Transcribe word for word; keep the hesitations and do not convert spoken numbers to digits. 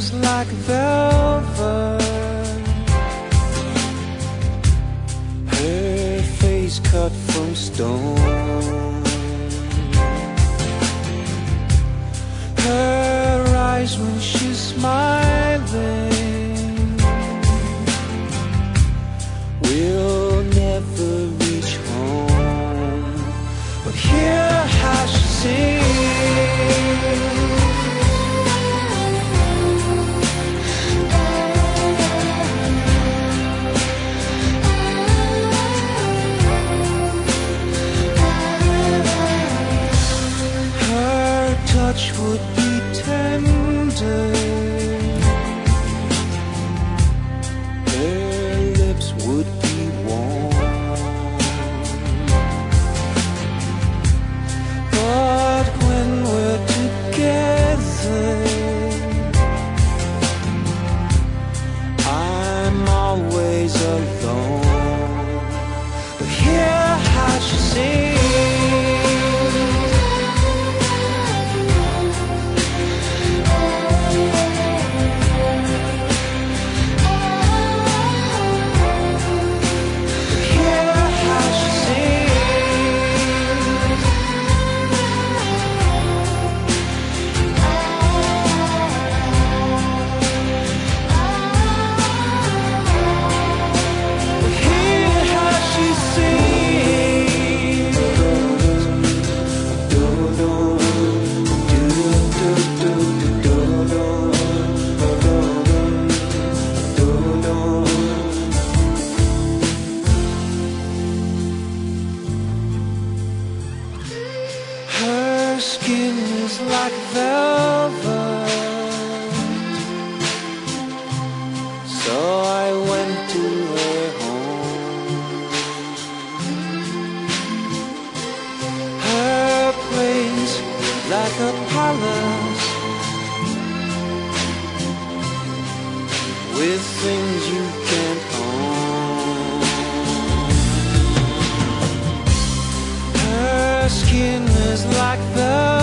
is like velvet, her face cut from stone, her eyes when she's smiling will never reach home, but hear how she sings. Touch would be tender, her lips would be warm, but when we're together, I'm always alone. But hear how she sings. Her skin is like velvet, so I went to her home. Her place like a palace with things you can't own. Her skin is like velvet,